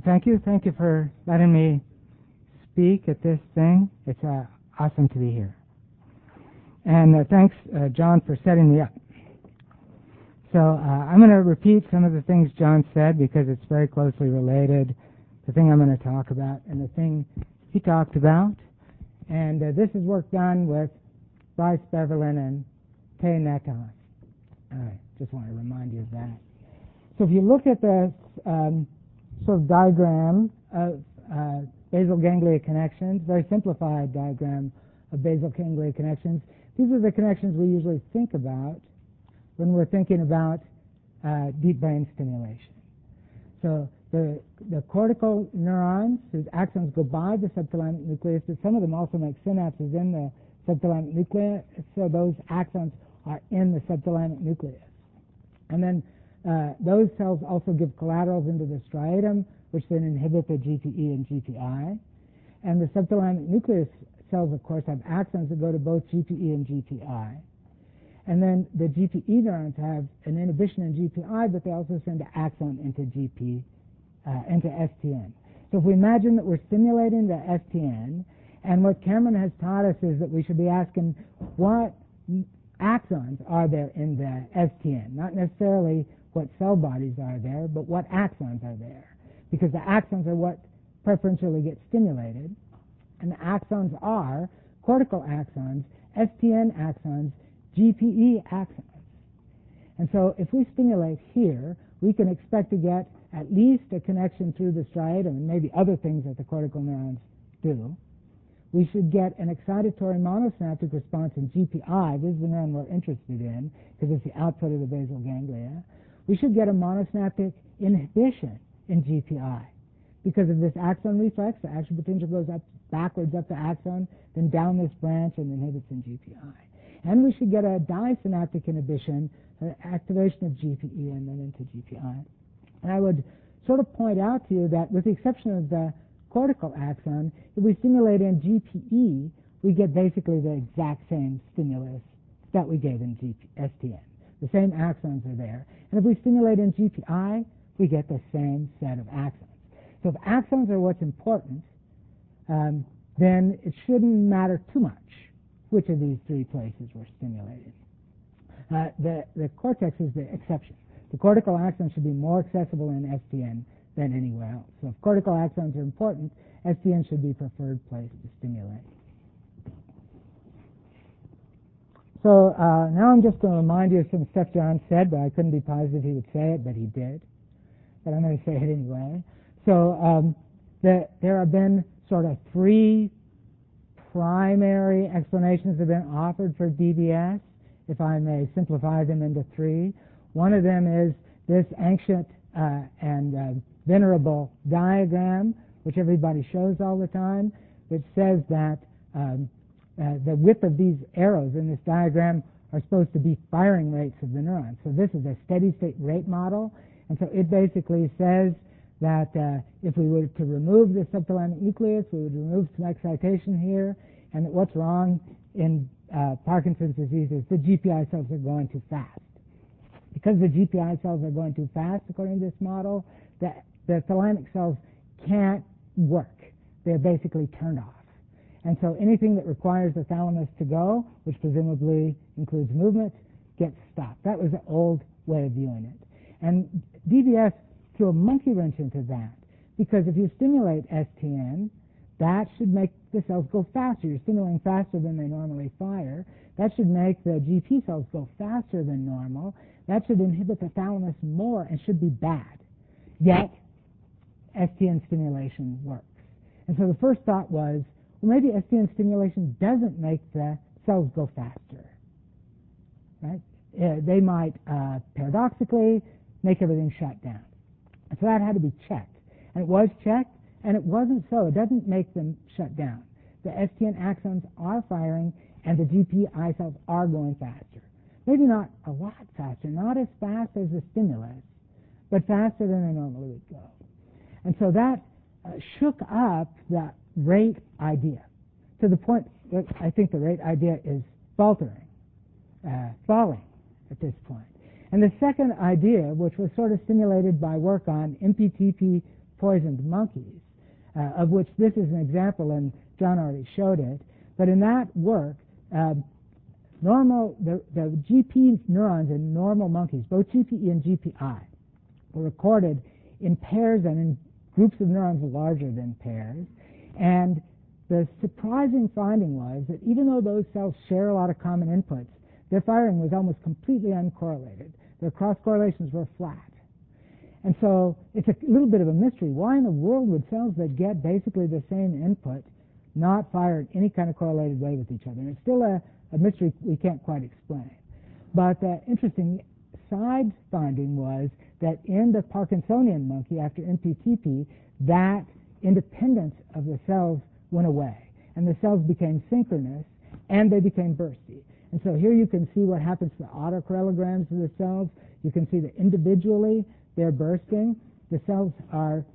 Thank you. Thank you for letting me speak at this thing. It's awesome to be here. And thanks, John, for setting me up. So I'm going to repeat some of the things John said because it's very closely related, the thing I'm going to talk about and the thing he talked about. And this is work done with Bryce Beverlin and Tay Netos. I just want to remind you of that. So if you look at the sort of diagram of basal ganglia connections, very simplified diagram of basal ganglia connections, these are the connections we usually think about when we're thinking about deep brain stimulation. So the cortical neurons, whose axons go by the subthalamic nucleus, but some of them also make synapses in the subthalamic nucleus, so those axons are in the subthalamic nucleus. And then those cells also give collaterals into the striatum, which then inhibit the GPE and GPI. And the subthalamic nucleus cells, of course, have axons that go to both GPE and GPI. And then the GPE neurons have an inhibition in GPI, but they also send an axon into into STN. So if we imagine that we're stimulating the STN, and what Cameron has taught us is that we should be asking what axons are there in the STN, not necessarily what cell bodies are there, but what axons are there, because the axons are what preferentially get stimulated, and the axons are cortical axons, STN axons, GPE axons. And so if we stimulate here, we can expect to get at least a connection through the striatum and maybe other things that the cortical neurons do. We should get an excitatory monosynaptic response in GPI. This is the neuron we're interested in because it's the output of the basal ganglia. We should get a monosynaptic inhibition in GPI because of this axon reflex. The action potential goes up backwards up the axon, then down this branch and inhibits in GPI. And we should get a disynaptic inhibition, activation of GPE and then into GPI. And I would sort of point out to you that with the exception of the cortical axon, if we stimulate in GPE, we get basically the exact same stimulus that we gave in STN. The same axons are there. And if we stimulate in GPI, we get the same set of axons. So if axons are what's important, then it shouldn't matter too much which of these three places we're stimulating. The cortex is the exception. The cortical axon should be more accessible in STN than anywhere else. So if cortical axons are important, STN should be a preferred place to stimulate. So now I'm just going to remind you of some stuff John said, but I couldn't be positive he would say it, but he did. But I'm going to say it anyway. So there have been sort of three primary explanations have been offered for DBS, if I may simplify them into three. One of them is this ancient and venerable diagram, which everybody shows all the time, which says that the width of these arrows in this diagram are supposed to be firing rates of the neurons. So this is a steady state rate model, and so it basically says that if we were to remove the subthalamic nucleus, we would remove some excitation here, and that what's wrong in Parkinson's disease is the GPI cells are going too fast. Because the GPI cells are going too fast, according to this model, the thalamic cells can't work. They're basically turned off. And so anything that requires the thalamus to go, which presumably includes movement, gets stopped. That was the old way of viewing it. And DBS threw a monkey wrench into that, because if you stimulate STN, that should make the cells go faster. You're stimulating faster than they normally fire. That should make the GP cells go faster than normal. That should inhibit the thalamus more and should be bad. Yet, STN stimulation works. And so the first thought was, well, maybe STN stimulation doesn't make the cells go faster. Right? They might, paradoxically, make everything shut down. And so that had to be checked. And it was checked, and it wasn't so. It doesn't make them shut down. The STN axons are firing, and the GPI cells are going faster. Maybe not a lot faster, not as fast as the stimulus, but faster than they normally would go. And so that shook up the rate idea to the point that I think the rate idea is falling at this point. And the second idea, which was sort of stimulated by work on MPTP poisoned monkeys, of which this is an example, and John already showed it. But in that work, the GP neurons in normal monkeys, both GPE and GPI, were recorded in pairs and in groups of neurons larger than pairs. And the surprising finding was that even though those cells share a lot of common inputs, their firing was almost completely uncorrelated. Their cross correlations were flat. And so it's a little bit of a mystery. Why in the world would cells that get basically the same input not fire in any kind of correlated way with each other? And it's still a mystery we can't quite explain. But the interesting side finding was that in the Parkinsonian monkey, after MPTP, that independence of the cells went away, and the cells became synchronous, and they became bursty. And so here you can see what happens to the autocorrelograms of the cells. You can see that individually they're bursting. The cells are,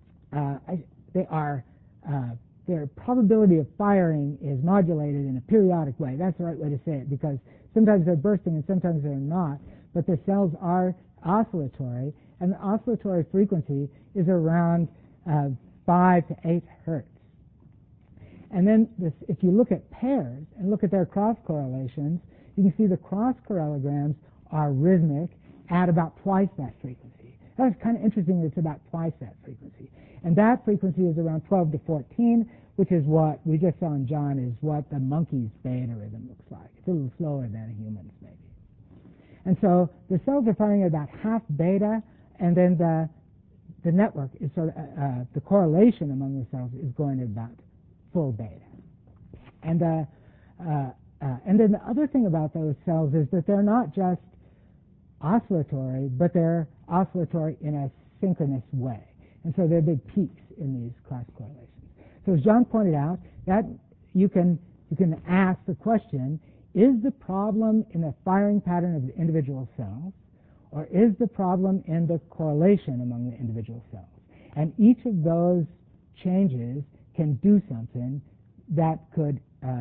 their probability of firing is modulated in a periodic way. That's the right way to say it, because sometimes they're bursting and sometimes they're not, but the cells are oscillatory, and the oscillatory frequency is around 5 to 8 hertz. And then if you look at pairs and look at their cross correlations, you can see the cross correlograms are rhythmic at about twice that frequency. That's kind of interesting that it's about twice that frequency. And that frequency is around 12 to 14, which is what we just saw in John is what the monkey's beta rhythm looks like. It's a little slower than a human's maybe. And so the cells are firing at about half beta, and then the network is sort of, the correlation among the cells is going at about full beta. And then the other thing about those cells is that they're not just oscillatory, but they're oscillatory in a synchronous way. And so there are big peaks in these cross correlations. So as John pointed out, that you can ask the question, is the problem in the firing pattern of the individual cells, or is the problem in the correlation among the individual cells? And each of those changes can do something that could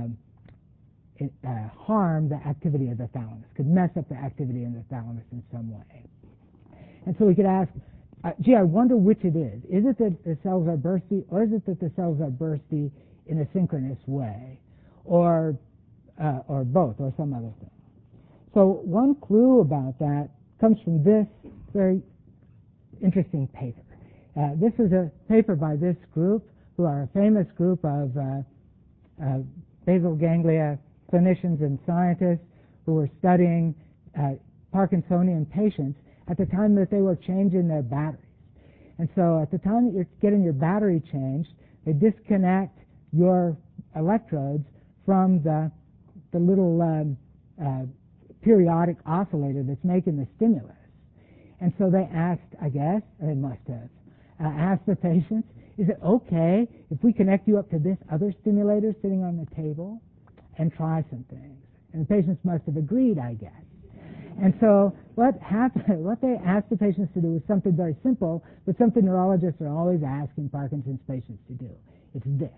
harm the activity of the thalamus, could mess up the activity in the thalamus in some way. And so we could ask, gee, I wonder which it is. Is it that the cells are bursty, or is it that the cells are bursty in a synchronous way, or both, or some other thing? So one clue about that comes from this very interesting paper. This is a paper by this group, who are a famous group of basal ganglia clinicians and scientists who were studying Parkinsonian patients at the time that they were changing their batteries. And so at the time that you're getting your battery changed, they disconnect your electrodes from the little periodic oscillator that's making the stimulus. And so they asked, I guess, they must have, asked the patients, is it okay if we connect you up to this other stimulator sitting on the table and try some things? And the patients must have agreed, I guess. And so what they asked the patients to do was something very simple, but something neurologists are always asking Parkinson's patients to do. It's this.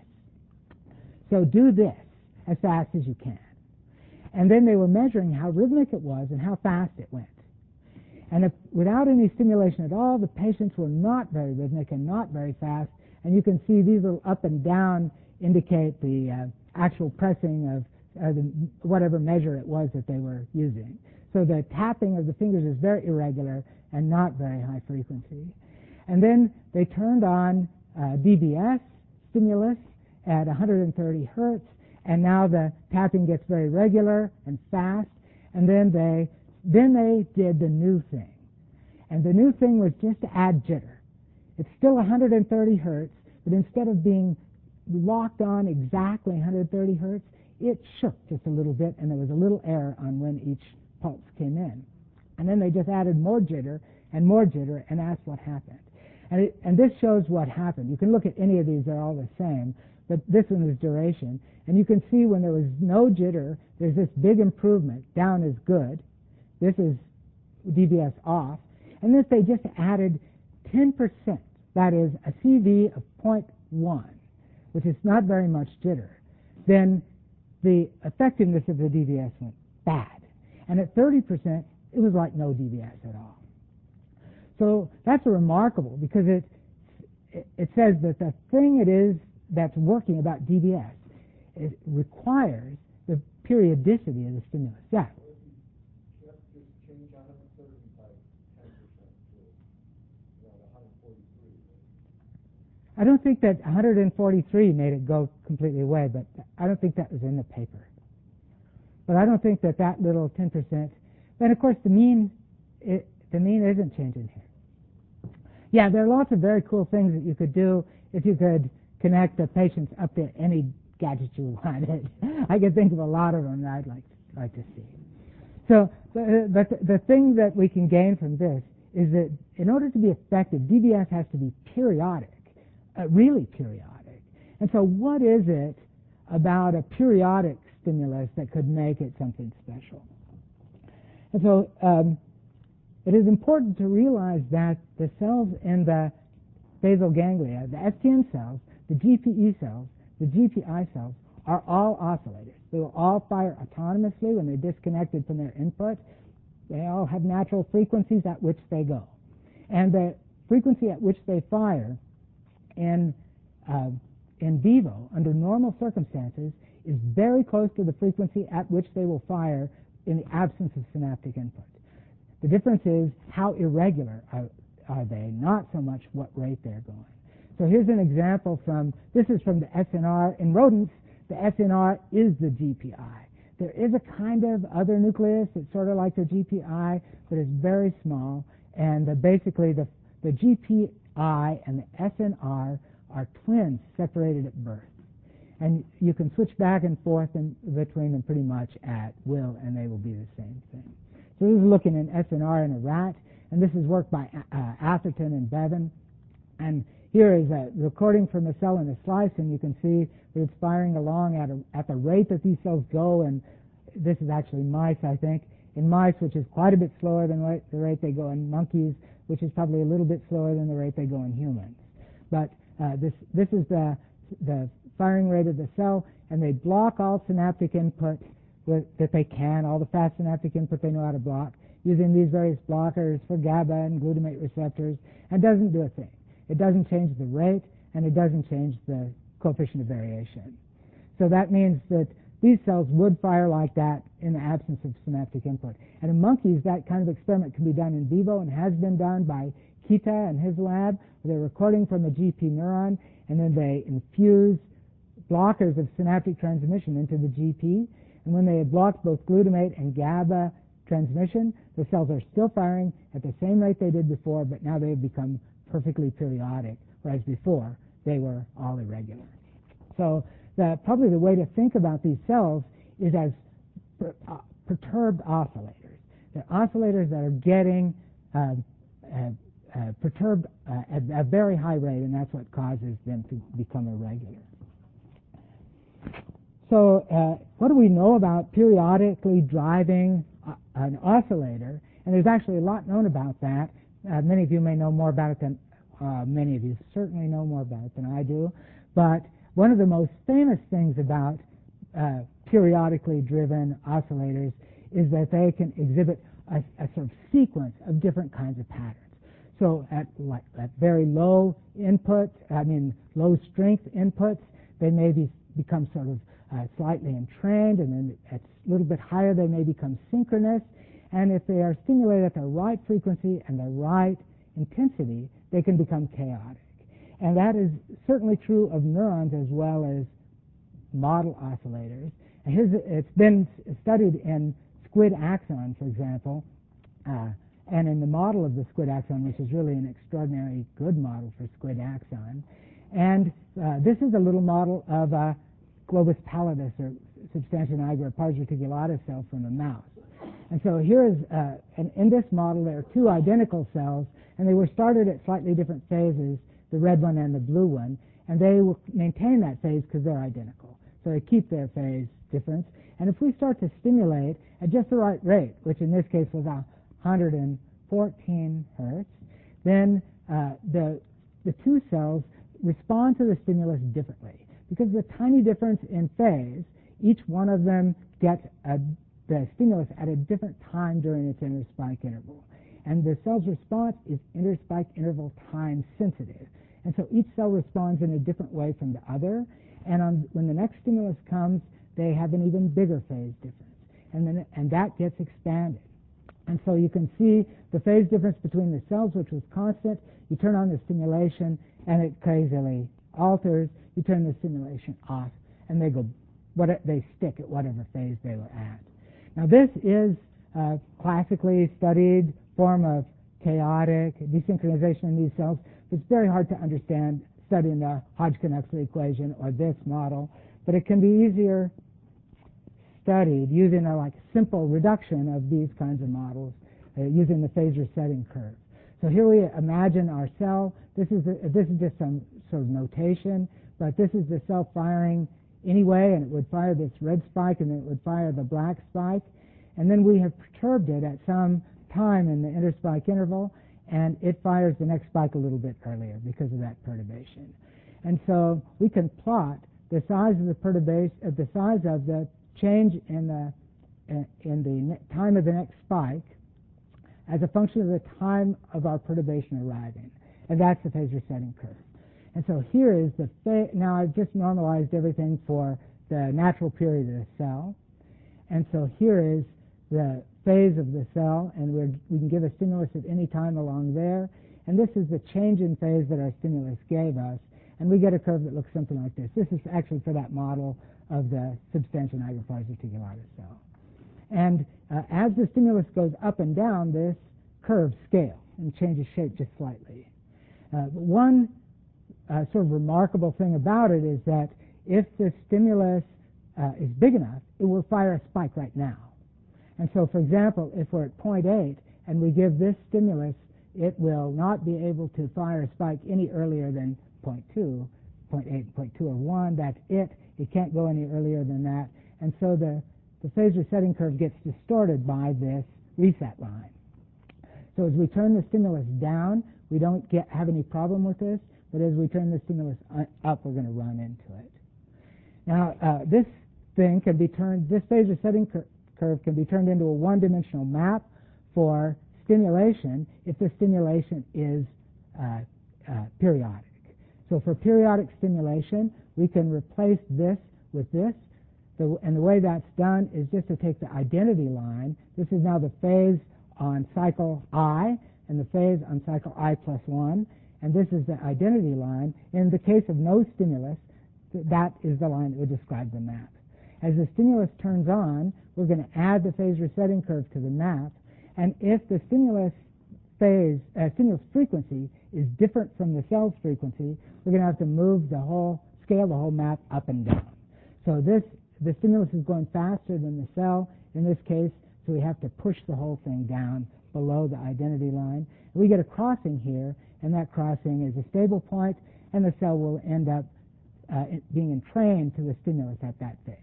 So do this as fast as you can. And then they were measuring how rhythmic it was and how fast it went. And without any stimulation at all, the patients were not very rhythmic and not very fast. And you can see these little up and down indicate the actual pressing of whatever measure it was that they were using. So the tapping of the fingers is very irregular and not very high frequency. And then they turned on DBS stimulus at 130 hertz, and now the tapping gets very regular and fast. And then they did the new thing. And the new thing was just to add jitter. It's still 130 hertz, but instead of being locked on exactly 130 hertz, it shook just a little bit, and there was a little error on when each pulse came in. And then they just added more jitter and asked what happened. And this shows what happened. You can look at any of these, they're all the same, but this one is duration. And you can see when there was no jitter, there's this big improvement. Down is good. This is DBS off. And if they just added 10%, that is a CV of 0.1, which is not very much jitter, then the effectiveness of the DBS went bad. And at 30%, it was like no DBS at all. So that's remarkable, because it says that the thing it is that's working about DBS, it requires the periodicity of the stimulus. Yeah. I don't think that 143 made it go completely away, but I don't think that was in the paper. But I don't think that that little 10%. Then of course the mean isn't changing here. Yeah, there are lots of very cool things that you could do if you could connect the patients up to any gadget you wanted. I could think of a lot of them that I'd like to see. So, but the thing that we can gain from this is that in order to be effective, DBS has to be periodic. Really periodic. And so what is it about a periodic stimulus that could make it something special? And so it is important to realize that the cells in the basal ganglia, the STM cells, the GPE cells, the GPI cells, are all oscillators. They will all fire autonomously when they're disconnected from their input. They all have natural frequencies at which they go. And the frequency at which they fire in vivo, under normal circumstances, is very close to the frequency at which they will fire in the absence of synaptic input. The difference is how irregular are they, not so much what rate they're going. So here's an example this is from the SNR. In rodents, the SNR is the GPI. There is a kind of other nucleus that's sort of like the GPI, but it's very small, and basically the GPI and the SNR are twins separated at birth. And you can switch back and forth between them pretty much at will, and they will be the same thing. So this is looking at SNR in a rat, and this is work by Atherton and Bevan. And here is a recording from a cell in a slice, and you can see that it's firing along at the rate that these cells go, and this is actually mice, I think. In mice, which is quite a bit slower than the rate they go in monkeys, which is probably a little bit slower than the rate they go in humans. But this is the firing rate of the cell, and they block all synaptic input that they can, all the fast synaptic input they know how to block, using these various blockers for GABA and glutamate receptors, and doesn't do a thing. It doesn't change the rate, and it doesn't change the coefficient of variation. So that means that these cells would fire like that in the absence of synaptic input. And in monkeys, that kind of experiment can be done in vivo and has been done by Kita and his lab. They're recording from a GP neuron, and then they infuse blockers of synaptic transmission into the GP. And when they have blocked both glutamate and GABA transmission, the cells are still firing at the same rate they did before, but now they've become perfectly periodic, whereas before they were all irregular. So probably the way to think about these cells is as perturbed oscillators. They're oscillators that are getting perturbed at a very high rate, and that's what causes them to become irregular. So what do we know about periodically driving an oscillator? And there's actually a lot known about that. Many of you may know more about it than many of you certainly know more about it than I do. But one of the most famous things about periodically driven oscillators is that they can exhibit a sort of sequence of different kinds of patterns. So at very low input, low strength inputs, they may become sort of slightly entrained, and then at a little bit higher they may become synchronous. And if they are stimulated at the right frequency and the right intensity, they can become chaotic. And that is certainly true of neurons as well as model oscillators. And it's been studied in squid axon, for example, and in the model of the squid axon, which is really an extraordinarily good model for squid axon. And this is a little model of a globus pallidus, or substantia nigra, pars reticulatus cell from a mouse. And so here is, in this model, there are two identical cells, and they were started at slightly different phases, the red one and the blue one, and they will maintain that phase because they're identical. So they keep their phase difference. And if we start to stimulate at just the right rate, which in this case was 114 hertz, then the two cells respond to the stimulus differently. Because of the tiny difference in phase, each one of them gets the stimulus at a different time during its interspike interval. And the cell's response is interspike interval time sensitive. And so each cell responds in a different way from the other. And when the next stimulus comes, they have an even bigger phase difference. And that gets expanded. And so you can see the phase difference between the cells, which was constant. You turn on the stimulation, and it crazily alters. You turn the stimulation off, and they stick at whatever phase they were at. Now, this is a classically studied form of chaotic desynchronization in these cells. It's very hard to understand studying the Hodgkin-Huxley equation or this model, but it can be easier studied using a simple reduction of these kinds of models using the phase resetting curve. So here we imagine our cell. This is just some sort of notation, but this is the cell firing anyway, and it would fire this red spike, and then it would fire the black spike. And then we have perturbed it at some time in the interspike interval, and it fires the next spike a little bit earlier because of that perturbation. And so we can plot the size of the perturbation, the size of the change in the time of the next spike as a function of the time of our perturbation arriving. And that's the phase resetting curve. And so here is the phase. Now I've just normalized everything for the natural period of the cell. And so here is the phase of the cell, and we can give a stimulus at any time along there. And this is the change in phase that our stimulus gave us. And we get a curve that looks something like this. This is actually for that model of the substantia nigra pars reticulatus cell. And as the stimulus goes up and down, this curve scales and changes shape just slightly. One sort of remarkable thing about it is that if the stimulus is big enough, it will fire a spike right now. And so, for example, if we're at 0.8 and we give this stimulus, it will not be able to fire a spike any earlier than 0.2, 0.8, 0.2, or 1. That's it. It can't go any earlier than that. And so the phase resetting curve gets distorted by this reset line. So as we turn the stimulus down, we don't have any problem with this. But as we turn the stimulus up, we're going to run into it. Now, this thing can be turned, this phase resetting curve can be turned into a one-dimensional map for stimulation if the stimulation is periodic. So for periodic stimulation, we can replace this with this. And the way that's done is just to take the identity line. This is now the phase on cycle I and the phase on cycle I plus 1. And this is the identity line. In the case of no stimulus, that is the line that would describe the map. As the stimulus turns on, we're going to add the phase resetting curve to the map. And if the stimulus frequency is different from the cell's frequency, we're going to have to scale the whole map up and down. So the stimulus is going faster than the cell in this case, so we have to push the whole thing down below the identity line. And we get a crossing here, and that crossing is a stable point, and the cell will end up being entrained to the stimulus at that phase.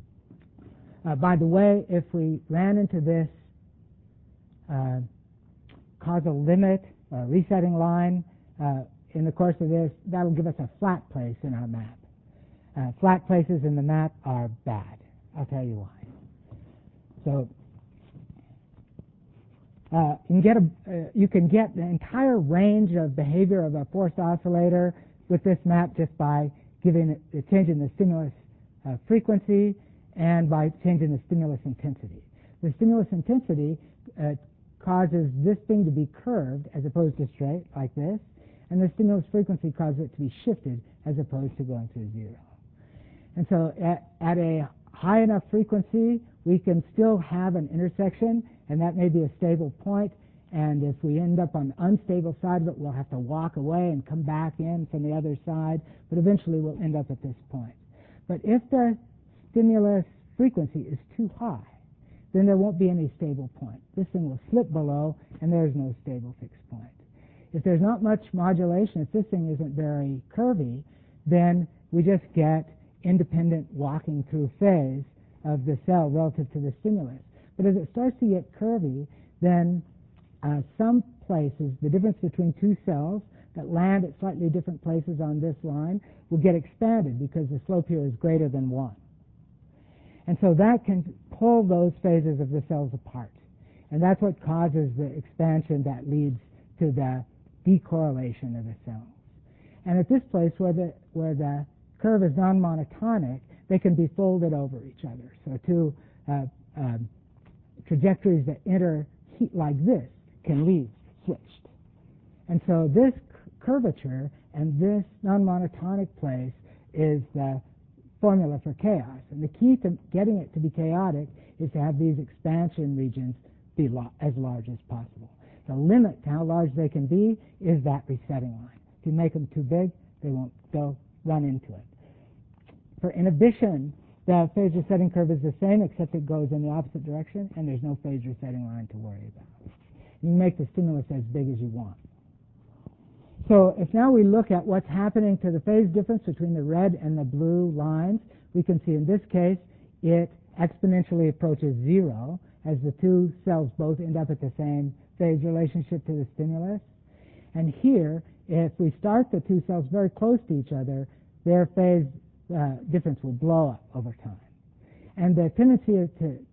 By the way, if we ran into this causal limit resetting line in the course of this, that will give us a flat place in our map. Flat places in the map are bad. I'll tell you why. So you can get the entire range of behavior of a forced oscillator with this map just by changing the stimulus frequency and by changing the stimulus intensity. The stimulus intensity causes this thing to be curved as opposed to straight, like this, and the stimulus frequency causes it to be shifted as opposed to going to 0. And so at a high enough frequency, we can still have an intersection, and that may be a stable point. And if we end up on the unstable side of it, we'll have to walk away and come back in from the other side, but eventually we'll end up at this point. But if the stimulus frequency is too high, then there won't be any stable point. This thing will slip below, and there's no stable fixed point. If there's not much modulation, if this thing isn't very curvy, then we just get independent walking through phase of the cell relative to the stimulus. But as it starts to get curvy, then some places, the difference between two cells that land at slightly different places on this line will get expanded because the slope here is greater than 1. And so that can pull those phases of the cells apart. And that's what causes the expansion that leads to the decorrelation of the cells. And at this place where the curve is non-monotonic, they can be folded over each other. So two trajectories that interheat like this can be switched. And so this curvature and this non-monotonic place is the formula for chaos. And the key to getting it to be chaotic is to have these expansion regions be as large as possible. The limit to how large they can be is that resetting line. If you make them too big, they'll run into it. For inhibition, the phase resetting curve is the same, except it goes in the opposite direction, and there's no phase resetting line to worry about. You can make the stimulus as big as you want. So if now we look at what's happening to the phase difference between the red and the blue lines, we can see in this case it exponentially approaches 0 as the two cells both end up at the same phase relationship to the stimulus. And here, if we start the two cells very close to each other, their phase difference will blow up over time. And the tendency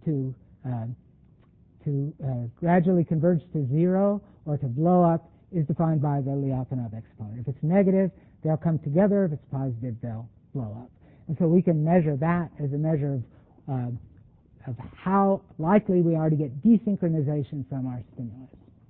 to gradually converge to 0 or to blow up is defined by the Lyapunov exponent. If it's negative, they'll come together. If it's positive, they'll blow up. And so we can measure that as a measure of how likely we are to get desynchronization from our stimulus.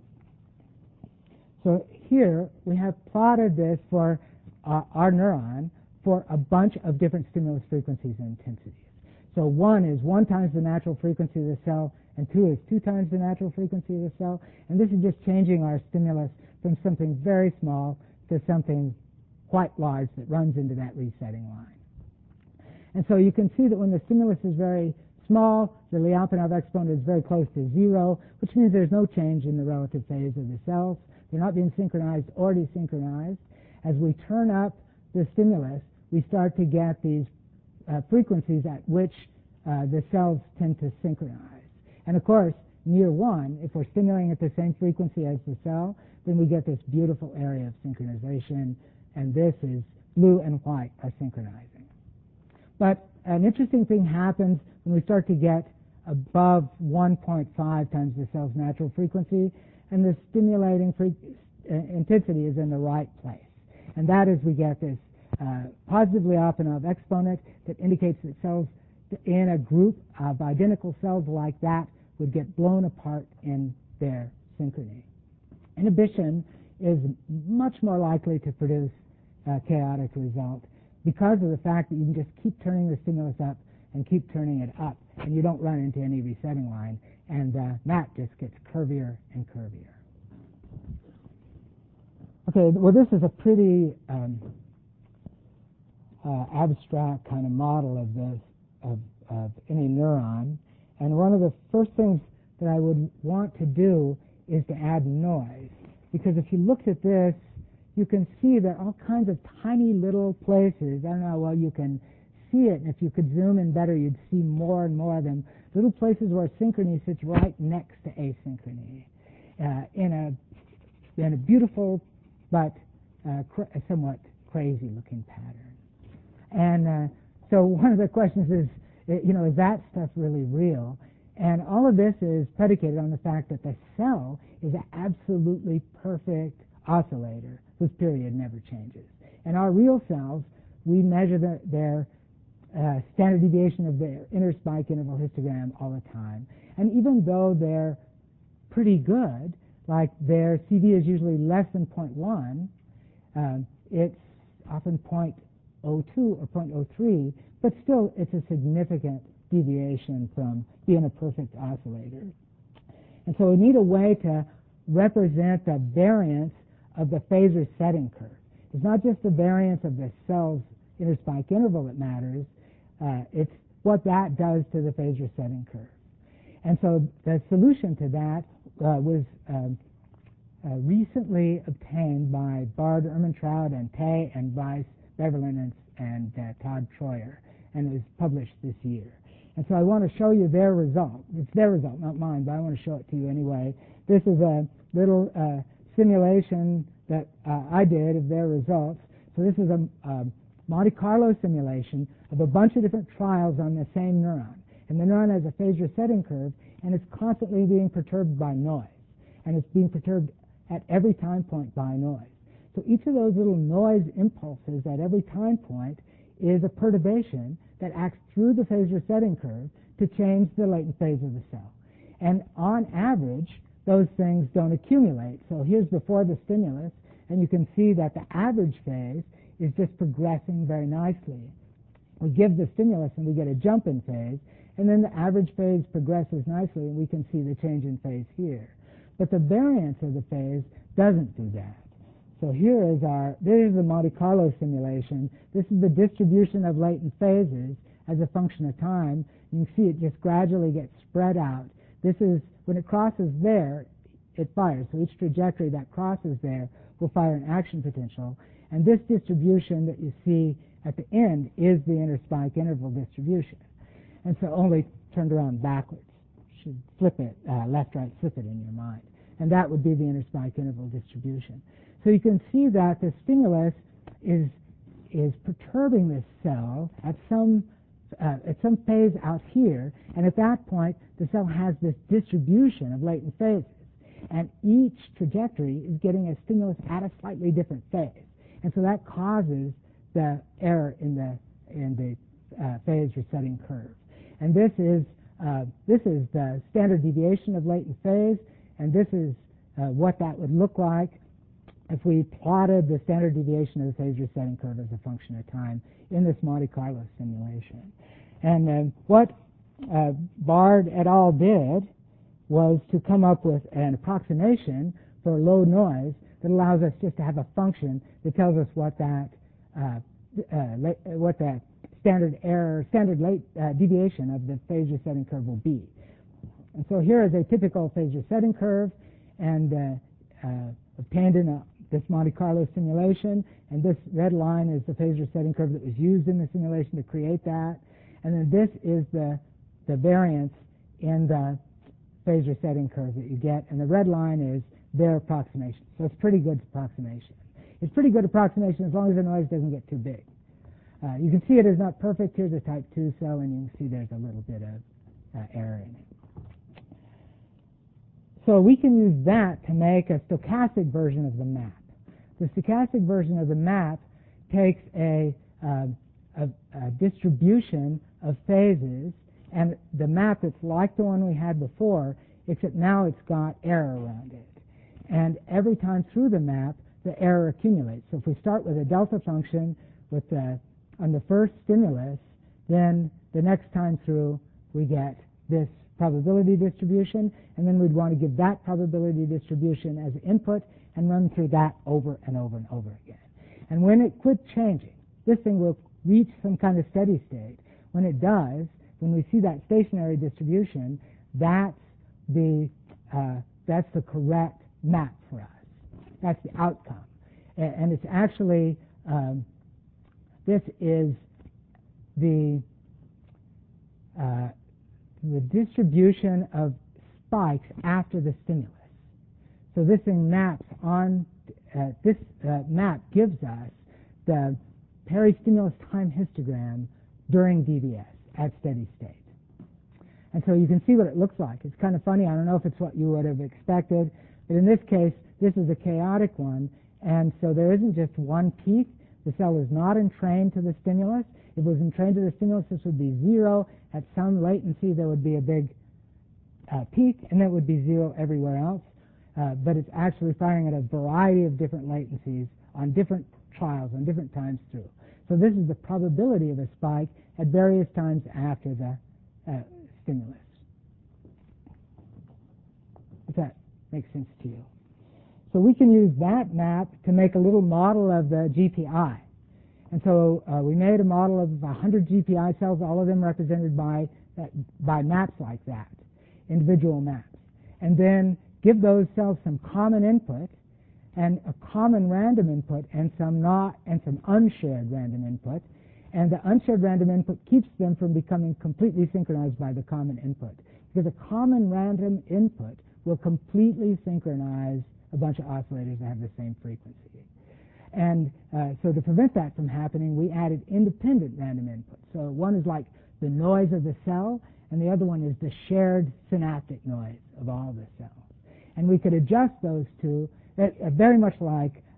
So here we have plotted this for our neuron for a bunch of different stimulus frequencies and intensities. So 1 is 1 times the natural frequency of the cell, and 2 is 2 times the natural frequency of the cell. And this is just changing our stimulus from something very small to something quite large that runs into that resetting line. And so you can see that when the stimulus is very small, the Lyapunov exponent is very close to 0, which means there's no change in the relative phase of the cells. They're not being synchronized or desynchronized. As we turn up the stimulus, we start to get these frequencies at which the cells tend to synchronize. And of course, near 1, if we're stimulating at the same frequency as the cell, then we get this beautiful area of synchronization, and this is blue and white are synchronizing. But an interesting thing happens when we start to get above 1.5 times the cell's natural frequency, and the stimulating intensity is in the right place. And that is, we get this positive Lyapunov exponent that indicates that cells in a group of identical cells like that would get blown apart in their synchrony. Inhibition is much more likely to produce a chaotic result because of the fact that you can just keep turning the stimulus up and keep turning it up, and you don't run into any resetting line, and that just gets curvier and curvier. Okay, well, this is a pretty abstract kind of model of this, of any neuron, and one of the first things that I would want to do is to add noise, because if you looked at this, you can see there are all kinds of tiny little places. I don't know how well you can see it, and if you could zoom in better, you'd see more and more of them. Little places where synchrony sits right next to asynchrony in a beautiful but somewhat crazy-looking pattern. And so one of the questions is, is that stuff really real? And all of this is predicated on the fact that the cell is an absolutely perfect oscillator whose period never changes. And our real cells, we measure their standard deviation of their inner spike interval histogram all the time. And even though they're pretty good, like their CV is usually less than 0.1, it's often 0.02 or 0.03, but still it's a significant deviation from being a perfect oscillator. And so we need a way to represent the variance of the phase resetting curve. It's not just the variance of the cell's inner spike interval that matters, it's what that does to the phase resetting curve. And so the solution to that was recently obtained by Bard, Ermentrout, and Tay, and Weiss, Beverlin, and Todd Troyer, and it was published this year. And so I want to show you their result. It's their result, not mine, but I want to show it to you anyway. This is a little simulation that I did of their results. So this is a Monte Carlo simulation of a bunch of different trials on the same neuron. And the neuron has a phase resetting curve, and it's constantly being perturbed by noise. And it's being perturbed at every time point by noise. So each of those little noise impulses at every time point is a perturbation that acts through the phase resetting curve to change the latent phase of the cell. And on average, those things don't accumulate. So here's before the stimulus, and you can see that the average phase is just progressing very nicely. We give the stimulus and we get a jump in phase, and then the average phase progresses nicely, and we can see the change in phase here. But the variance of the phase doesn't do that. So this is the Monte Carlo simulation. This is the distribution of latent phases as a function of time. You can see it just gradually gets spread out. This is, when it crosses there, it fires. So each trajectory that crosses there will fire an action potential. And this distribution that you see at the end is the interspike interval distribution. And so only turned around backwards. You should flip it, left, right, flip it in your mind. And that would be the interspike interval distribution. So you can see that the stimulus is perturbing this cell at some phase out here, and at that point the cell has this distribution of latent phases, and each trajectory is getting a stimulus at a slightly different phase, and so that causes the error in the phase resetting curve. And this is the standard deviation of latent phase, and this is what that would look like if we plotted the standard deviation of the phase resetting curve as a function of time in this Monte Carlo simulation. And what Bard et al. Did was to come up with an approximation for low noise that allows us just to have a function that tells us what that standard deviation of the phase resetting curve will be. And so here is a typical phase resetting curve, and obtained in this Monte Carlo simulation, and this red line is the phase resetting curve that was used in the simulation to create that, and then this is the variance in the phase resetting curve that you get, and the red line is their approximation. So it's pretty good approximation. It's pretty good approximation as long as the noise doesn't get too big. You can see it is not perfect. Here's a type 2 cell, and you can see there's a little bit of error in it. So we can use that to make a stochastic version of the map. The stochastic version of the map takes a distribution of phases, and the map that's like the one we had before, except now it's got error around it. And every time through the map, the error accumulates. So if we start with a delta function on the first stimulus, then the next time through we get this probability distribution, and then we'd want to give that probability distribution as input and run through that over and over and over again. And when it quits changing, this thing will reach some kind of steady state. When it does, when we see that stationary distribution, that's the correct map for us. That's the outcome. And it's actually, this is the distribution of spikes after the stimulus. So this thing maps on, this map gives us the peristimulus time histogram during DBS at steady state. And so you can see what it looks like. It's kind of funny. I don't know if it's what you would have expected, but in this case, this is a chaotic one, and so there isn't just one peak. The cell is not entrained to the stimulus. If it was entrained to the stimulus, this would be 0. At some latency, there would be a big peak, and that would be 0 everywhere else. But it's actually firing at a variety of different latencies on different trials, on different times through. So this is the probability of a spike at various times after the stimulus. If that makes sense to you. So we can use that map to make a little model of the GPI. And so we made a model of 100 GPI cells, all of them represented by maps like that, individual maps. And then give those cells some common input and a common random input and some unshared random input. And the unshared random input keeps them from becoming completely synchronized by the common input. Because a common random input will completely synchronize a bunch of oscillators that have the same frequency. And so to prevent that from happening, we added independent random inputs. So one is like the noise of the cell, and the other one is the shared synaptic noise of all the cells. And we could adjust those two, very much like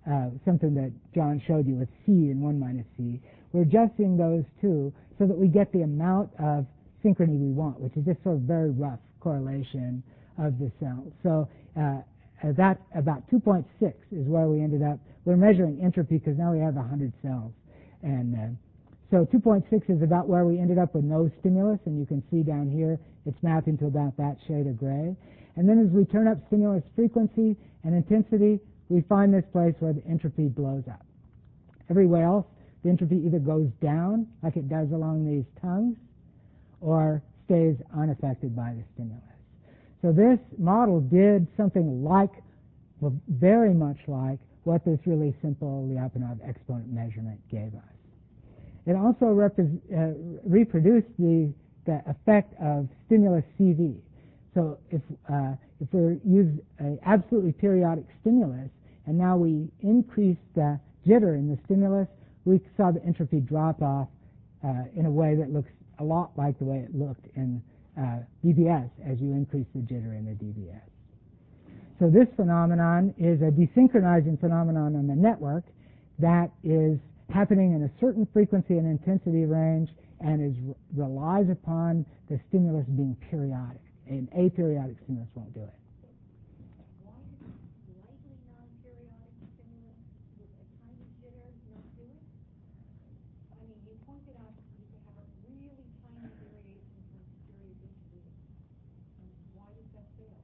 something that John showed you with C and 1 minus C. We're adjusting those two so that we get the amount of synchrony we want, which is just sort of very rough correlation of the cells. So that about 2.6 is where we ended up. We're measuring entropy because now we have 100 cells. And so 2.6 is about where we ended up with no stimulus, and you can see down here it's mapping to about that shade of gray. And then as we turn up stimulus frequency and intensity, we find this place where the entropy blows up. Everywhere else, the entropy either goes down, like it does along these tongues, or stays unaffected by the stimulus. So this model did something like, well, very much like, what this really simple Lyapunov exponent measurement gave us. It also reproduced the effect of stimulus CV. So if we use an absolutely periodic stimulus, and now we increase the jitter in the stimulus, we saw the entropy drop off in a way that looks a lot like the way it looked in DBS as you increase the jitter in the DBS. So this phenomenon is a desynchronizing phenomenon on the network that is happening in a certain frequency and intensity range and relies upon the stimulus being periodic. An aperiodic stimulus won't do it. Why does slightly non-periodic stimulus with a tiny jitter not do it? I mean, you pointed out you could have a really tiny variation from periodicity. Why does that fail?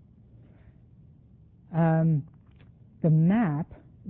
The map,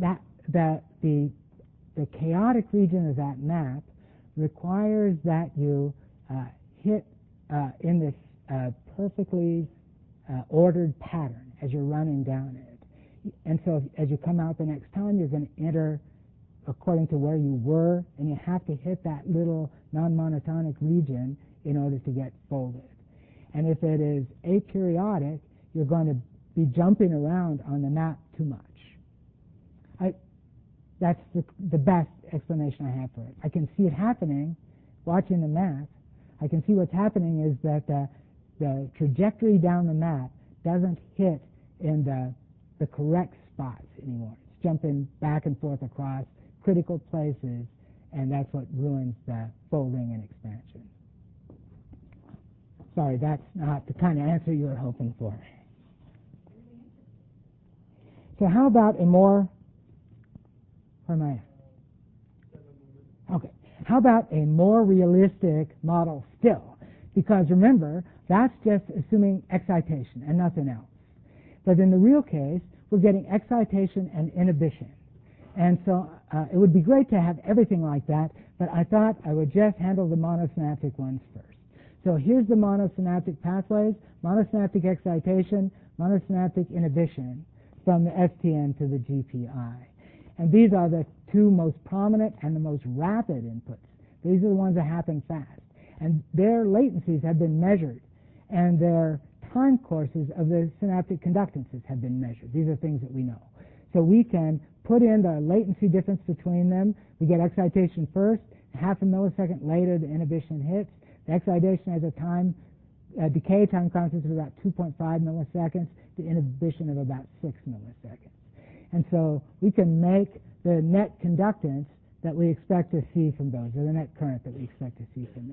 the chaotic region of that map requires that you hit in this perfectly ordered pattern as you're running down it. And so as you come out the next time, you're going to enter according to where you were, and you have to hit that little non-monotonic region in order to get folded. And if it is aperiodic, you're going to be jumping around on the map too much. That's the best explanation I have for it. I can see it happening watching the map. I can see what's happening is that the trajectory down the map doesn't hit in the correct spots anymore. It's jumping back and forth across critical places, and that's what ruins the folding and expansion. Sorry, that's not the kind of answer you were hoping for. So how about a more, where am I at? Okay. How about a more realistic model still? Because remember, that's just assuming excitation and nothing else. But in the real case, we're getting excitation and inhibition. And so it would be great to have everything like that, but I thought I would just handle the monosynaptic ones first. So here's the monosynaptic pathways: monosynaptic excitation, monosynaptic inhibition from the STN to the GPI. And these are the two most prominent and the most rapid inputs. These are the ones that happen fast. And their latencies have been measured, and their time courses of the synaptic conductances have been measured. These are things that we know. So we can put in the latency difference between them. We get excitation first. Half a millisecond later, the inhibition hits. The excitation has a time decay time constant of about 2.5 milliseconds, the inhibition of about 6 milliseconds. And so we can make the net conductance that we expect to see from those, or the net current that we expect to see from them.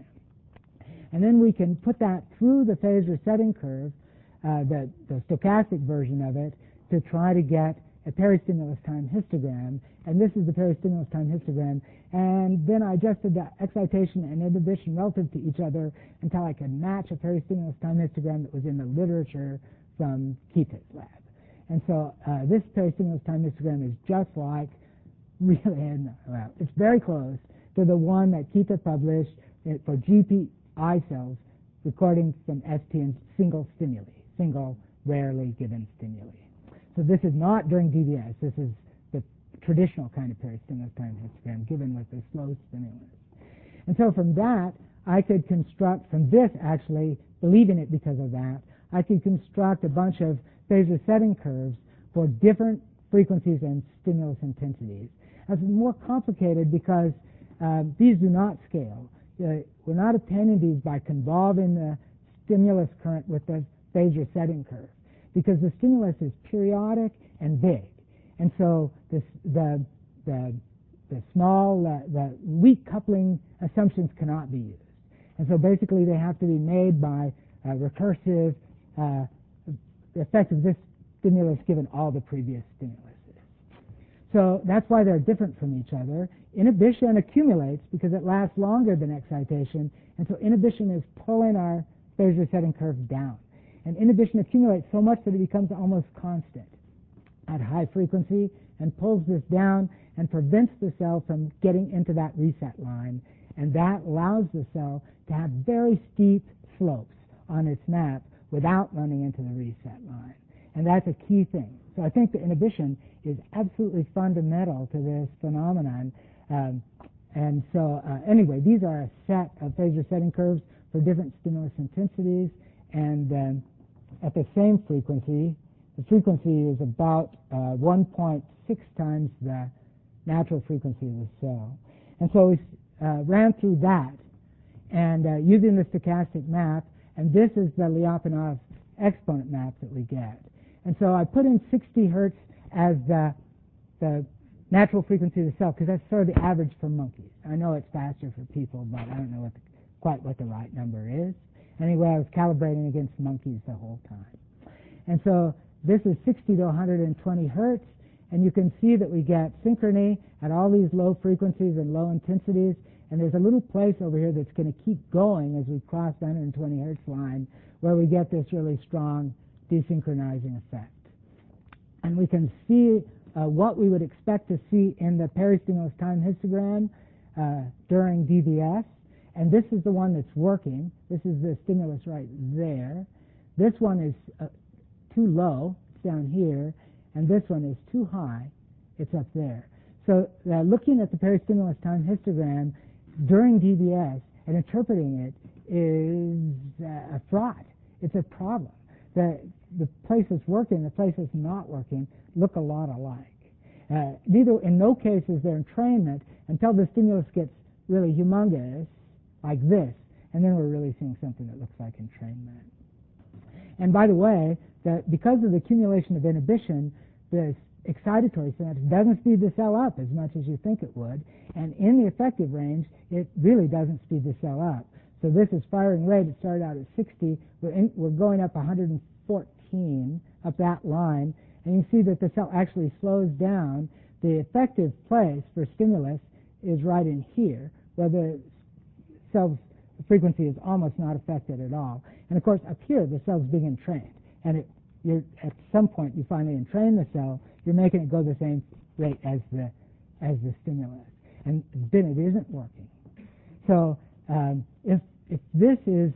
And then we can put that through the phase resetting curve, the stochastic version of it, to try to get a peristimulus time histogram. And this is the peristimulus time histogram. And then I adjusted the excitation and inhibition relative to each other until I could match a peristimulus time histogram that was in the literature from Keita's lab. And so this peristimulus time histogram is just like, really, well, it's very close to the one that Keita published for GPI cells recording from STN's single stimuli, single rarely given stimuli. So this is not during DBS. This is the traditional kind of peristimulus time histogram given with the slow stimulus. And so from that, I could construct, from this actually, believing it because of that, I could construct a bunch of phase resetting curves for different frequencies and stimulus intensities. That's more complicated because these do not scale. We're not obtaining these by convolving the stimulus current with the phase resetting curve, because the stimulus is periodic and big. And so the weak coupling assumptions cannot be used. And so basically they have to be made by recursive the effect of this stimulus given all the previous stimuluses. So that's why they're different from each other. Inhibition accumulates because it lasts longer than excitation, and so inhibition is pulling our phase resetting curve down. And inhibition accumulates so much that it becomes almost constant at high frequency and pulls this down and prevents the cell from getting into that reset line, and that allows the cell to have very steep slopes on its map without running into the reset line. And that's a key thing. So I think the inhibition is absolutely fundamental to this phenomenon. Anyway, these are a set of phase resetting curves for different stimulus intensities, and at the same frequency, the frequency is about 1.6 times the natural frequency of the cell. And so we ran through that, and using the stochastic map, and this is the Lyapunov exponent map that we get. And so I put in 60 hertz as the natural frequency of the cell, because that's sort of the average for monkeys. I know it's faster for people, but I don't know quite what the right number is. Anyway, I was calibrating against monkeys the whole time. And so this is 60 to 120 hertz, and you can see that we get synchrony at all these low frequencies and low intensities, and there's a little place over here that's going to keep going as we cross the 120 hertz line where we get this really strong desynchronizing effect. And we can see what we would expect to see in the peristimulus time histogram during DBS, and this is the one that's working. This is the stimulus right there. This one is too low, it's down here, and this one is too high, it's up there. So looking at the peristimulus time histogram during DBS and interpreting it is a fraud. It's a problem. The place that's working, the place that's not working look a lot alike. In no case is there entrainment until the stimulus gets really humongous, like this, and then we're really seeing something that looks like entrainment. And by the way, because of the accumulation of inhibition, the excitatory synapse doesn't speed the cell up as much as you think it would, and in the effective range, it really doesn't speed the cell up. So this is firing rate. It started out at 60. We're going up 114 up that line, and you see that the cell actually slows down. The effective place for stimulus is right in here, where the cell's frequency is almost not affected at all. And of course, up here, the cell's being entrained, and at some point you finally entrain the cell, you're making it go the same rate as the stimulus, and then it isn't working. So if this is,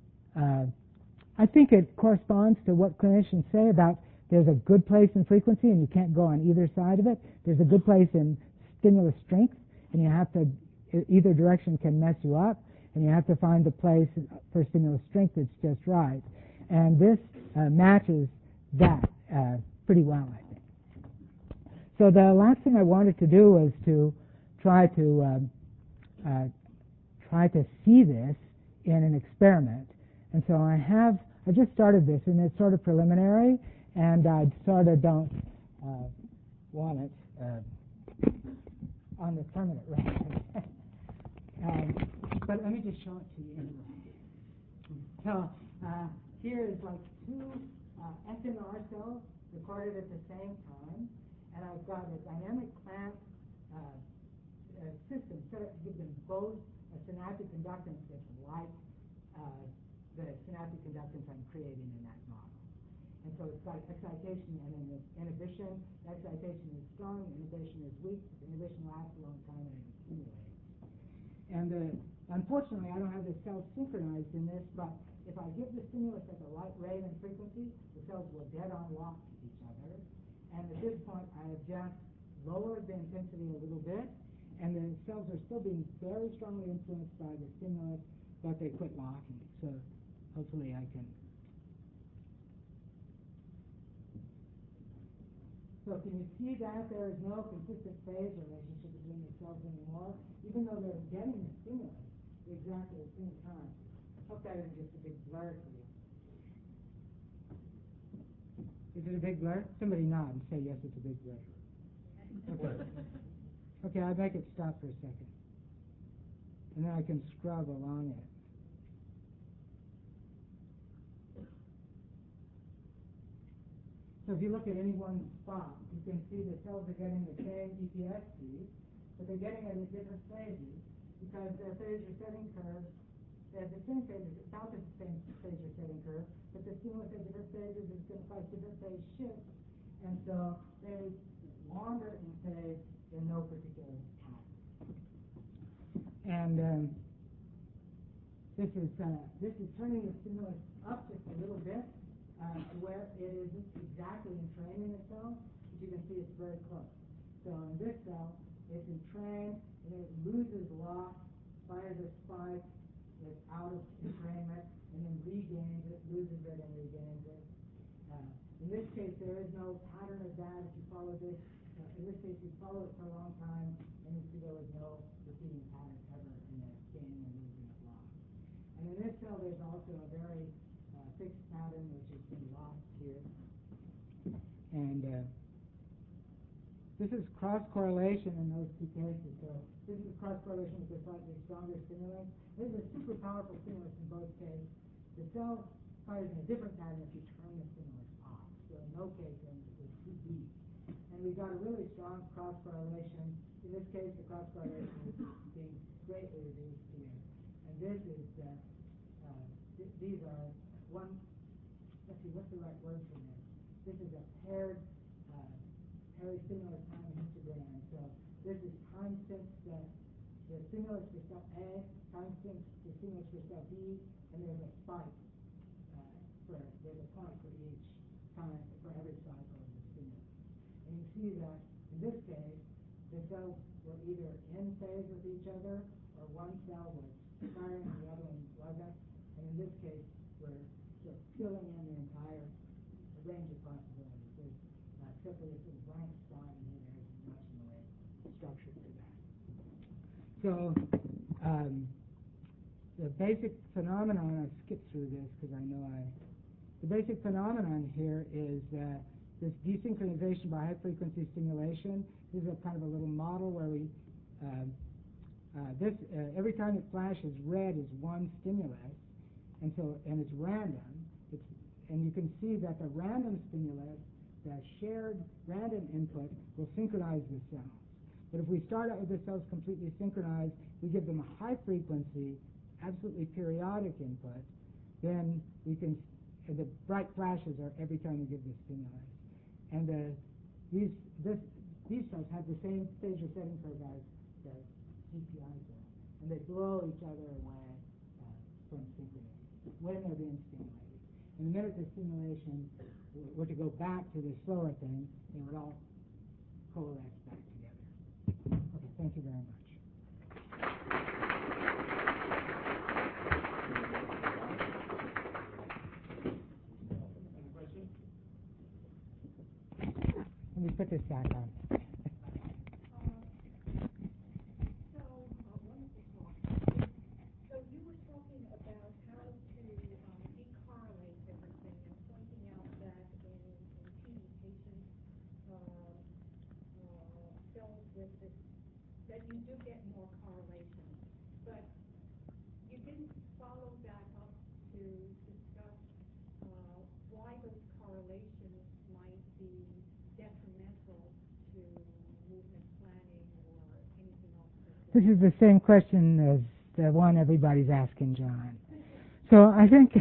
I think it corresponds to what clinicians say about there's a good place in frequency and you can't go on either side of it. There's a good place in stimulus strength, and you have to, either direction can mess you up, and you have to find the place for stimulus strength that's just right. And this matches that pretty well, I think. So the last thing I wanted to do was to try to see this in an experiment. And so I just started this, and it's sort of preliminary, and I sort of don't want it on the permanent record. But let me just show it to you anyway. So here is like two SNR cells recorded at the same time, and I've got a dynamic clamp system set up to give them both a synaptic conductance that's like the synaptic conductance I'm creating in that model. And so it's got excitation and inhibition. Excitation is strong, inhibition is weak. Inhibition lasts a long time and it accumulates. And unfortunately, I don't have the cells synchronized in this, but if I give the stimulus at the right rate and frequency, the cells will dead-on lock to each other. And at this point, I have just lowered the intensity a little bit, and the cells are still being very strongly influenced by the stimulus, but they quit locking. So hopefully I can. So can you see that there is no consistent phase relationship between the cells anymore, even though they're getting the stimulus exactly at the same time? Hope that isn't just a big blur to you. Is it a big blur? Somebody nod and say yes, it's a big blur. Okay, I'll make it stop for a second. And then I can scrub along it. So if you look at any one spot, you can see the cells are getting the same EPS speed, but they're getting it at different phases because their phase resetting curves, they have the same phases, about the same phase resetting curve, but the stimulus at different phases is going to cause different phase shifts, and so they wander in phase in no particular pattern. And this is turning the stimulus up just a little bit, where it isn't exactly entraining the cell, but you can see it's very close. So in this cell, it's entrained, and it loses loss, fires a spike, it's out of entrainment, and then regains it, loses it, and regains it. In this case, there is no pattern of that. If you follow this, in this case, you follow it for a long time, and you see there was no repeating pattern ever in the gaining and losing of loss. And in this cell, there's also a very fixed pattern which has been lost here. And this is cross-correlation in those two cases. So this is cross-correlation with the slightly stronger stimulus. This is a super powerful stimulus in both cases. The cell fires in a different pattern if you turn the stimulus off. So in no case is too deep. And we've got a really strong cross-correlation. In this case, the cross-correlation is being greatly reduced here. And this is, these are one, let's see, what's the right word for this? This is a paired stimulus time histogram. So this is time since the stimulus for cell A, time since the stimulus for cell B, and there's a spike for each time, for every cycle of the stimulus. And you see that in this case, the cells were either in phase with each other, or one cell was firing and the other one wasn't. And in this case, we're sort of filling in the entire range of possibilities. There's, except for this little blank spot in here, there isn't much in the way of structure for that. So the basic phenomenon, I've skipped through this because I know the basic phenomenon here is this desynchronization by high-frequency stimulation. This is a kind of a little model where we, every time it flashes, red is one stimulus, and it's random. And you can see that the random stimulus, the shared random input, will synchronize the cells. But if we start out with the cells completely synchronized, we give them a high-frequency, absolutely periodic input, then we can, the bright flashes are every time we give the stimulus. And these cells have the same phase resetting curve as the CPI cells, and they blow each other away from synchrony when they're being stimulated. And the minute the stimulation were to go back to the slower thing, they would all coalesce back together. Okay, thank you very much. Any questions? Let me put this back on. So you were talking about how to decorrelate everything and pointing out that in TB patients, cells with this, that you do get more correlation. But you didn't follow that up to discuss why those correlations might be detrimental to movement planning or anything else. This is the same question as the one everybody's asking, John. So I think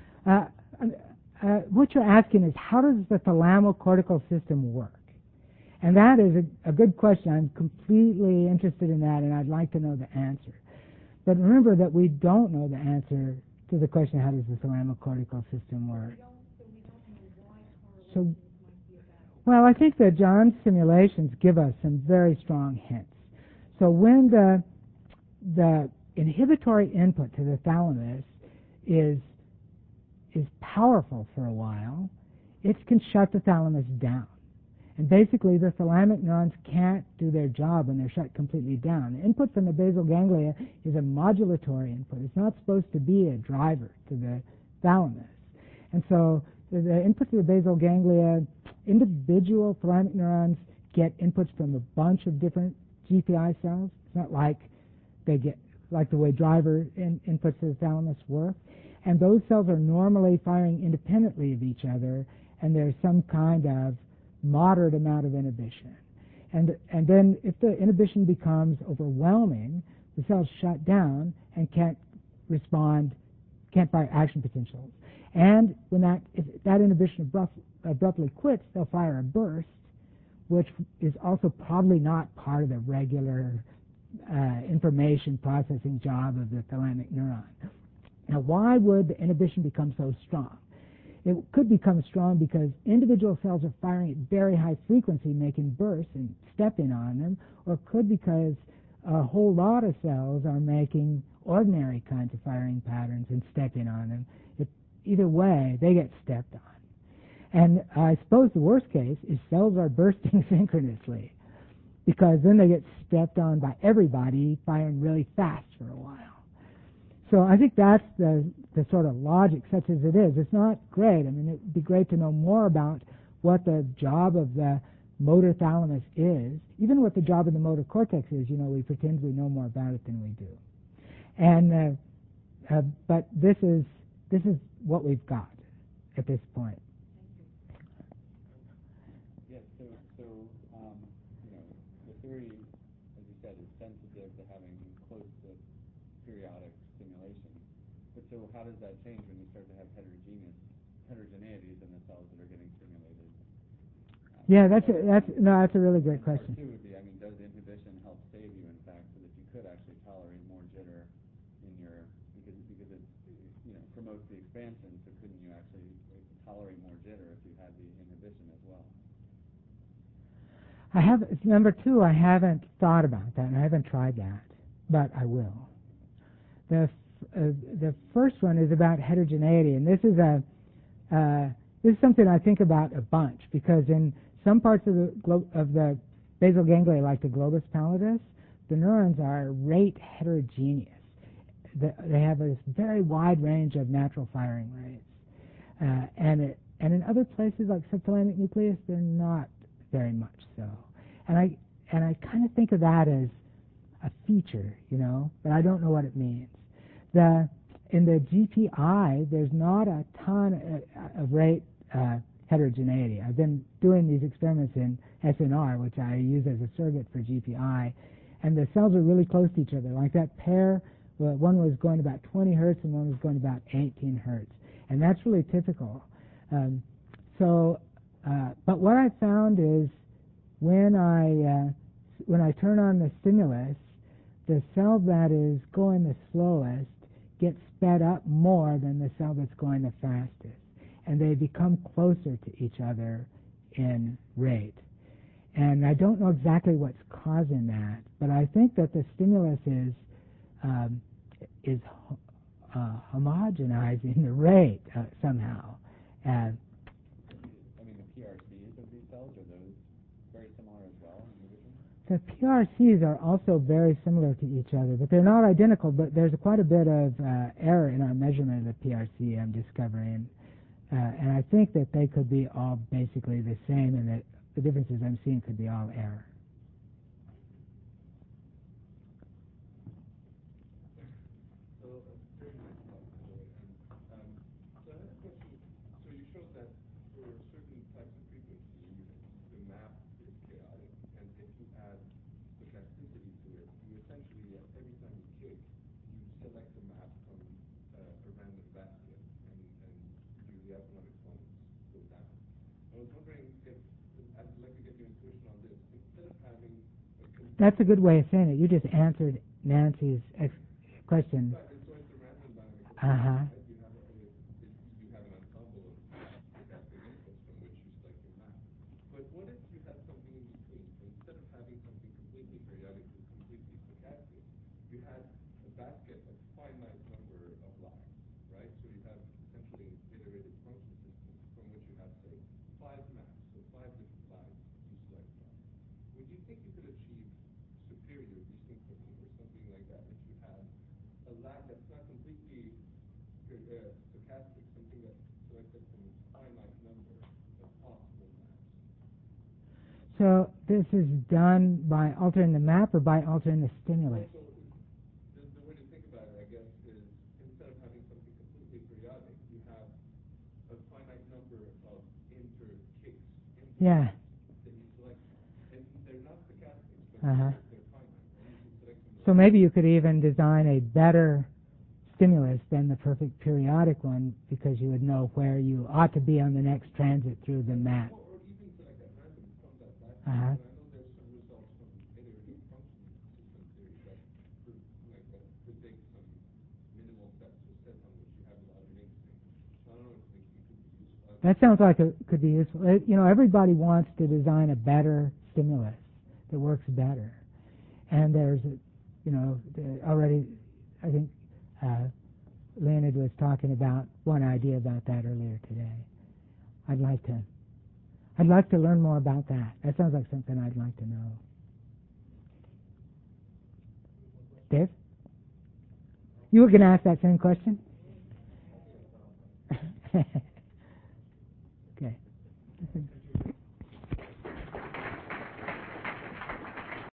what you're asking is, how does the thalamocortical system work? And that is a good question. I'm completely interested in that, and I'd like to know the answer. But remember that we don't know the answer to the question, how does the thalamocortical system work? So we don't know why correlations So, might be a bad. well, I think that John's simulations give us some very strong hints. So when the inhibitory input to the thalamus is powerful for a while, it can shut the thalamus down. And basically, the thalamic neurons can't do their job when they're shut completely down. The input from the basal ganglia is a modulatory input. It's not supposed to be a driver to the thalamus. And so the input to the basal ganglia, individual thalamic neurons get inputs from a bunch of different GPI cells. It's not like they get like the way driver inputs to the thalamus work. And those cells are normally firing independently of each other, and there's some kind of moderate amount of inhibition. And then if the inhibition becomes overwhelming, the cells shut down and can't respond, can't fire action potentials. And when if that inhibition abruptly quits, they'll fire a burst, which is also probably not part of the regular information processing job of the thalamic neuron. Now, why would the inhibition become so strong? It could become strong because individual cells are firing at very high frequency, making bursts and stepping on them, or it could because a whole lot of cells are making ordinary kinds of firing patterns and stepping on them. Either way, they get stepped on. And I suppose the worst case is cells are bursting synchronously, because then they get stepped on by everybody firing really fast for a while. So I think that's the sort of logic, such as it is. It's not great. I mean, it would be great to know more about what the job of the motor thalamus is. Even what the job of the motor cortex is, we pretend we know more about it than we do. And but this is what we've got at this point. Yes. So the theory, as you said, is sensitive to having close to periodic stimulation. But so how does that change when you start to have heterogeneities in the cells that are getting stimulated? Yeah, that's a really great question. Part two would be, does inhibition help save you, in fact, so that you could actually tolerate more jitter in your, because it promotes the expansion, so couldn't you actually tolerate more jitter if you had the inhibition as well? Number two, I haven't thought about that, and I haven't tried that, but I will. The first one is about heterogeneity, and this is something I think about a bunch, because in some parts of the basal ganglia, like the globus pallidus, the neurons are rate heterogeneous. They have this very wide range of natural firing rates, and in other places like subthalamic nucleus, they're not very much so. And I kind of think of that as a feature, but I don't know what it means. In the GPI, there's not a ton of rate heterogeneity. I've been doing these experiments in SNR, which I use as a surrogate for GPI, and the cells are really close to each other. Like that pair, one was going about 20 hertz and one was going about 18 hertz, and that's really typical. But what I found is when I turn on the stimulus, the cell that is going the slowest gets sped up more than the cell that's going the fastest, and they become closer to each other in rate. And I don't know exactly what's causing that, but I think that the stimulus is homogenizing the rate somehow. The PRCs of these cells, are those very similar as well in division? The PRCs are also very similar to each other, but they're not identical, but there's quite a bit of error in our measurement of the PRC, I'm discovering. And I think that they could be all basically the same, and that the differences I'm seeing could be all error. Very nice talk, by the way. So I had a question. So you showed that for certain types of frequency, the map is chaotic, and if you add stochasticity to it, you essentially, every time you kick, you select a map from a random basket, and the outcome exponents go down. I was wondering if, I'd like to get your intuition on this, instead of having a That's a good way of saying it. You just answered Nancy's question. Right, so it's a random dynamic. Uh-huh. Right? You have an ensemble of stochastic inputs from which you select your map. But what if you had something in between? So instead of having something completely periodic or completely stochastic, you had a basket of finite number of lines, right? So you have essentially an iterated function system from which you have, say, 5 maps, so 5 different lines you select from. Would you think you could achieve superior desynchrony or something like that if you had a line that's not completely stochastic, something that's selected from a finite number of possible maps? So this is done by altering the map or by altering the stimulus? So the way to think about it, I guess, is instead of having something completely periodic, you have a finite number of inter-kicks Yeah. that you select, and they're not stochastic, but Uh-huh. they're finite, and you can select from So maybe you could even design a better stimulus than the perfect periodic one, because you would know where you ought to be on the next transit through the map. or even select at random from that last Uh-huh. but I know there's some results from iterative function system theory that predict some minimal sets or sets on which you have a lot of links in. So I don't know if it could be useful. That sounds like it could be useful. Everybody wants to design a better stimulus that works better. And there's, already, I think Leonid was talking about one idea about that earlier today. I'd like to learn more about that. That sounds like something I'd like to know. Dave? You were going to ask that same question?